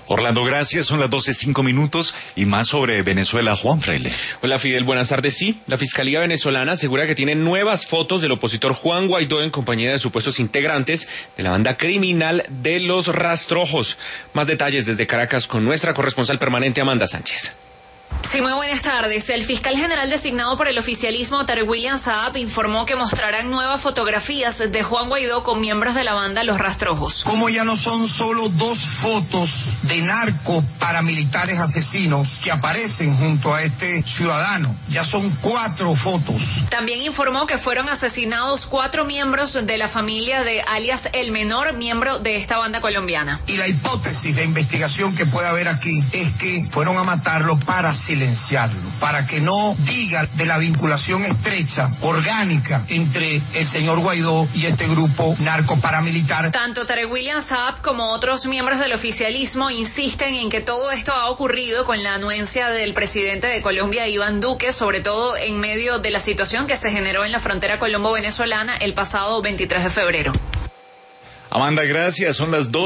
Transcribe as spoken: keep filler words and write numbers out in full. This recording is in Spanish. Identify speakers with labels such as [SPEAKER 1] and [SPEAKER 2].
[SPEAKER 1] Orlando, gracias. Son las doce cinco minutos y más sobre Venezuela. Juan Freile.
[SPEAKER 2] Hola, Fidel. Buenas tardes. Sí, la Fiscalía venezolana asegura que tiene nuevas fotos del opositor Juan Guaidó en compañía de supuestos integrantes de la banda criminal de Los Rastrojos. Más detalles desde Caracas con nuestra corresponsal permanente Amanda Sánchez.
[SPEAKER 3] Sí, muy buenas tardes. El fiscal general designado por el oficialismo, Tarek William Saab, informó que mostrarán nuevas fotografías de Juan Guaidó con miembros de la banda Los Rastrojos.
[SPEAKER 4] Como ya no son solo dos fotos de narcos paramilitares asesinos que aparecen junto a este ciudadano, ya son cuatro fotos.
[SPEAKER 3] También informó que fueron asesinados cuatro miembros de la familia de alias El Menor, miembro de esta banda colombiana.
[SPEAKER 4] Y la hipótesis de investigación que puede haber aquí es que fueron a matarlo para silenciarlo, para que no diga de la vinculación estrecha, orgánica, entre el señor Guaidó y este grupo narcoparamilitar.
[SPEAKER 3] Tanto Tarek William Saab como otros miembros del oficialismo insisten en que todo esto ha ocurrido con la anuencia del presidente de Colombia, Iván Duque, sobre todo en medio de la situación que se generó en la frontera colombo-venezolana el pasado veintitrés de febrero.
[SPEAKER 1] Amanda, gracias. Son las dos.